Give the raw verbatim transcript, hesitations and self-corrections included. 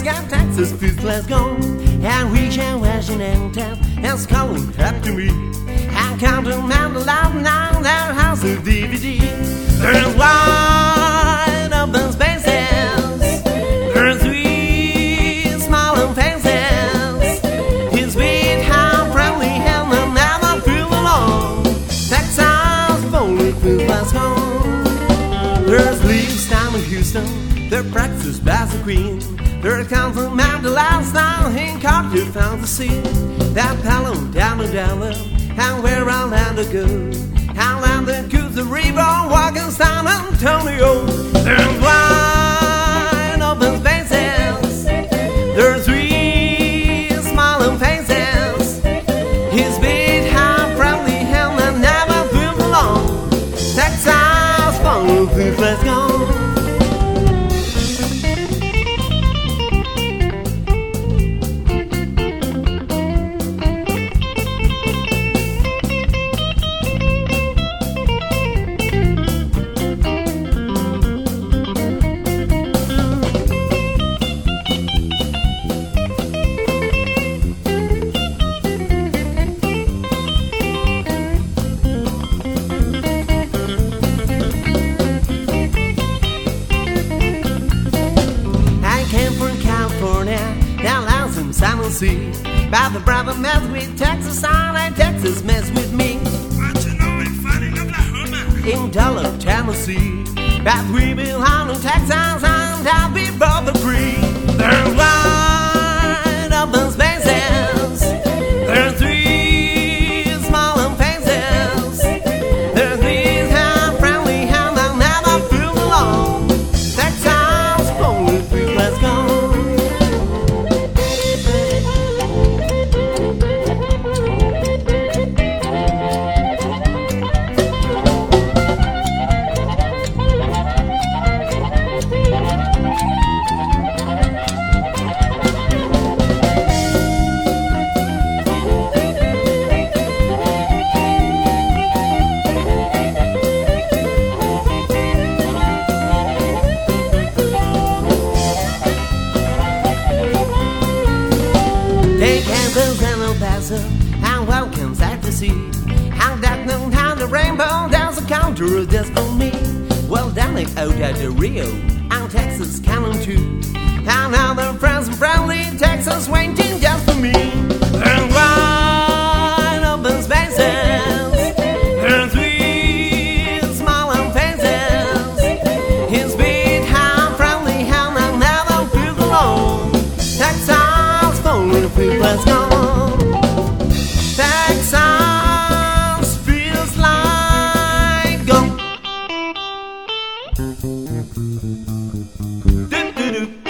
Texas got Texas feels let's go. And we shall Washington town and calling up to me. And counting down the loud now their house of D V D. There's wide open spaces. There's sweet smiling faces. His beat how proudly held and never feel alone. Texas fully feels let's go. There's leaves down in Houston. Their practice by the Queen. There comes from Mount the last down in Carter found the sea. That Palo down the Delaware, and where I land to go. I land the cruise the river, walking San Antonio. There's wide open spaces. There's sweet smiling faces. His beat how proudly held and never feel alone. Texas follow through, let's go. By the brother mess with Texas, and Texas mess with me. What you know in fun in Oklahoma? In Dollar, Tennessee. But we belong in Texas, and I'll be brother free. There's wide open spaces. There's three smiling faces. There's these how friendly hands I'll never feel alone. Texas, holy please, let's go. Take candles and El Paso, and welcomes out to sea. And that known how the rainbow, there's a counter just for me. Well, down it out at the Rio, and Texas coming too. And now the friends and friendly Texas waiting just for me. And wide open spaces, and sweet smiling faces. His beat how friendly, how I'll never feel alone. Texas fully feels let's go. Texas feels like go. Do, do, do.